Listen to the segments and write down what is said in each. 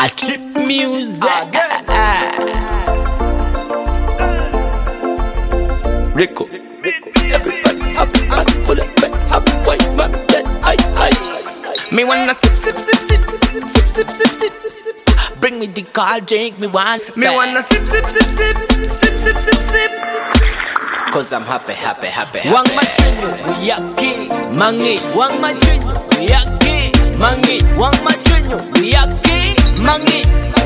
I trip music. Rico. Everybody up for the bed. Up, white man, dead. Me wanna sip. Bring me the car, drink me one. Me wanna sip. Cause I'm happy. Wang machinyo, we yaki. Mangi, wang machinyo, we yaki. Mangi, wang machinyo, we yaki. Mangi,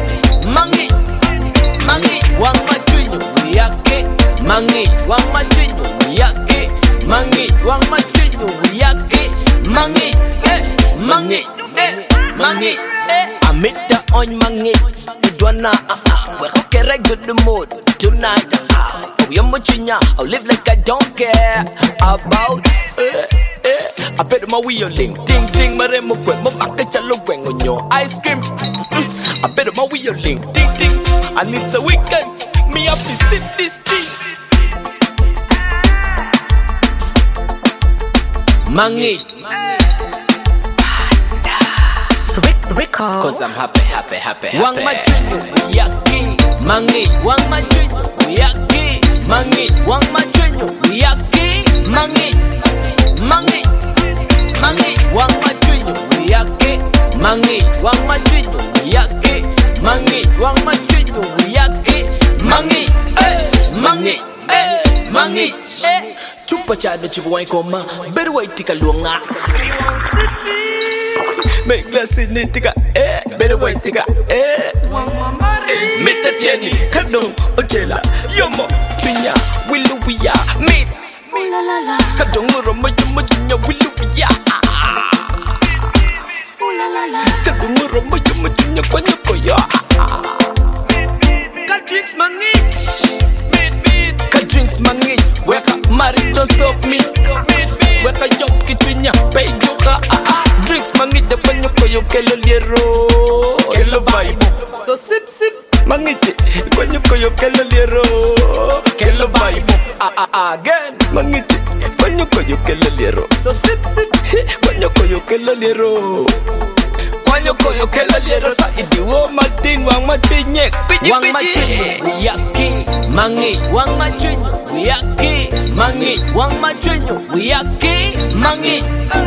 wang machinyo, we yaki. Mangi, wang machinyo, we yaki. Mangi, wang machinyo, we yaki. Mangi, I meet the on mangi. Idwana, we okay, good the mood tonight. We are muchinya, I live like I don't care about I bet my wheeling, ding, maremo kwe, mo makachalo kweng on your ice cream. I bet my wheeling, ding, I need a weekend, me have to sip this tea. Mangi, Rico. cause I'm happy. Wang machinyo, we yaki. Mangi, wang machinyo, we yaki. Mangi, wang machinyo, we yaki. Mangi, wang machinyo, we yaki. Mangi, wang machinyo, we yaki. Mangi, wang machinyo, we yaki. Mangi, chupa chado chibu wai koma, beru wai tika luanga. Make glass in it, tika better wait, tika Meta tieni, kadong ochela, yomo, pinya, willuya, meet. Kadong romo yomo junya willuya. Kadong romo yomo junya kwanyo koya. Kadrinks mangit, kadrinks mangit. Weka mari don't stop me. Weka jump kitwinya, pay yoga. Drinks mangit de panyo koyo kelo liero, kelo vibe. So sip, mangit panyo koyo kelo liero, kelo vibe. Again, mangit panyo koyo kelo liero. So sip, panyo koyo kelo liero. Panyo koyo kelo liero sa idiwo Martin wang matinyek. Wang matinyek, we yaki. Mangi, wang matinyek, we yaki. Mangi, wang matinyek, we yaki. Mangi,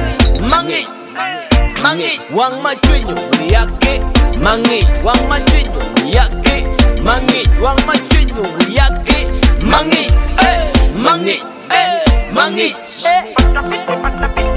wang machinyo, we yaki. Mangi, wang machinyo, we yaki. Mangi, wang machinyo, we yaki. Mangi,